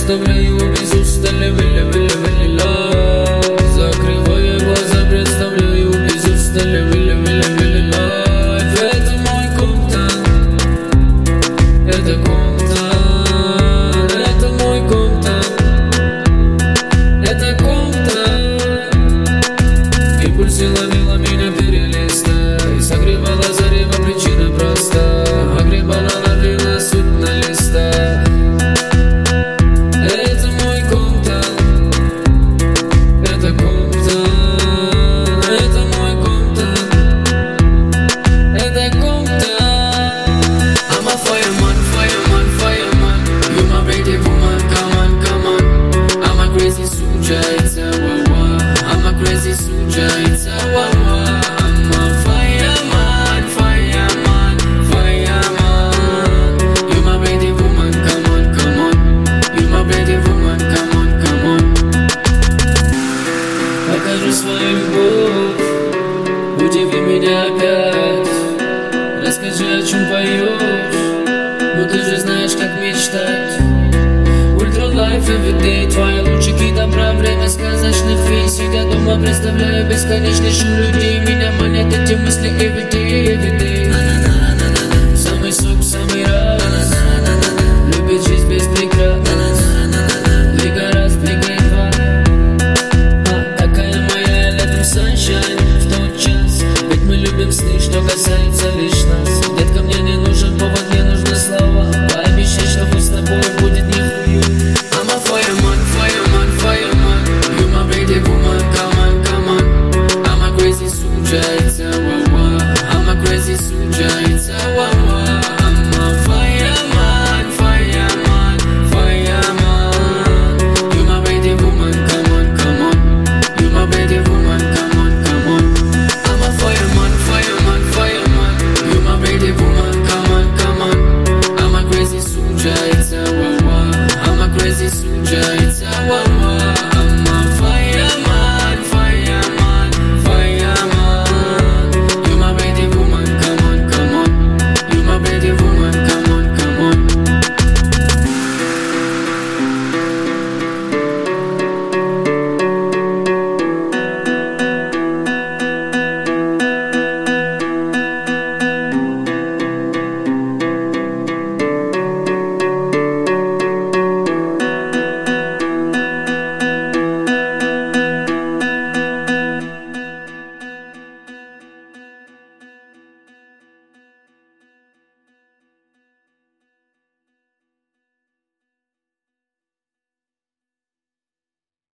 представляю без устали, закрывая глаза, представляю без устали, это мой Комптон, это Комптон, это мой Комптон, это Комптон. Импульсы ловила меня перелиста и согревала зарево, причина проста. Погребала, ловила суть на листах. Это мой Комптон, это Комптон, это мой Комптон, это Комптон. I'm a fireman, fireman, fireman. You my pretty woman, come on, come on. I'm a crazy soldier, it's a wah-wah. I'm a crazy soldier, it's a wah-wah. I'm a fireman, fireman, fireman. You my pretty woman, come on, come on. You my pretty woman, come on, come on. Покажи свою любовь, удиви меня опять. Расскажи, о чем поешь, но ты же знаешь, как мечтать. Ультра лайф everyday, твои лучики добра, время сказочных вин. Сидя дома, представляю бесконечный шум людей. Меня манят эти мысли